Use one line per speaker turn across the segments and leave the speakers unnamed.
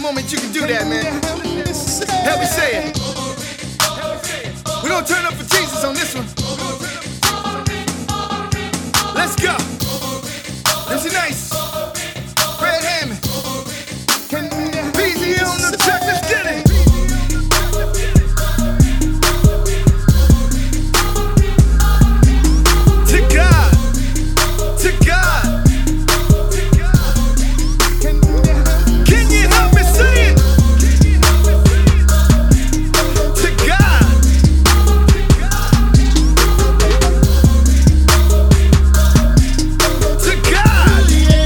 moment you can do that, man. Help me say it. We're gonna turn up for Jesus on this one. Let's go. MC Nice, Fred Hammond, BZ on the track, let's get it. To God, to God. Can you help me say it? To God. To God.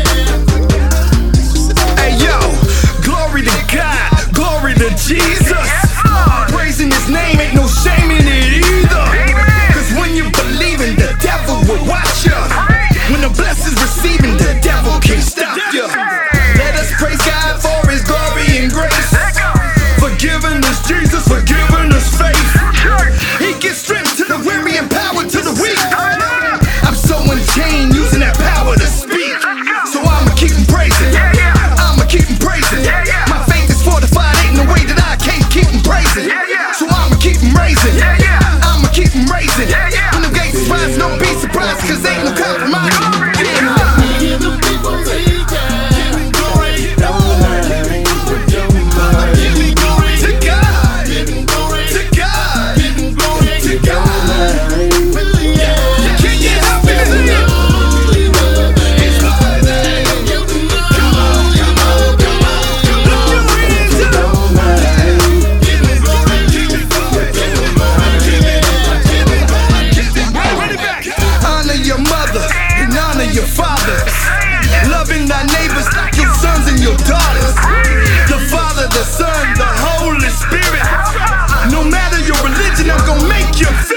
Hey yo, glory to God, glory to Jesus. Praising his name ain't no shame in it either. Cause when you believe in the devil will watch you. When the blessings receiving, the devil can't stop you. Let us praise God for his glory and grace. Forgiving us Jesus, forgiving us faith. He gives strength to the weary and power to the weak. I'm so unchained using that power to speak. So I'ma keep him praising. I'ma keep him praising. My faith is fortified, ain't no way that I can't keep him praising. So I'ma keep him raising. I'ma keep him raising. When the gates is rise, don't be surprised, cause ain't no compromise.
Give the people
To God, to God, to God. Can you help me say it? It's worthy. Come on, come on, come on. Lift your hands up. Give me glory, give me glory, give me glory, give me glory, give me glory. Run it back. Honor your mother and honor your father. Loving thy neighbors like your sons and your daughters. The Father, the Son, the Holy Spirit. No matter your religion, I'm gonna make you feel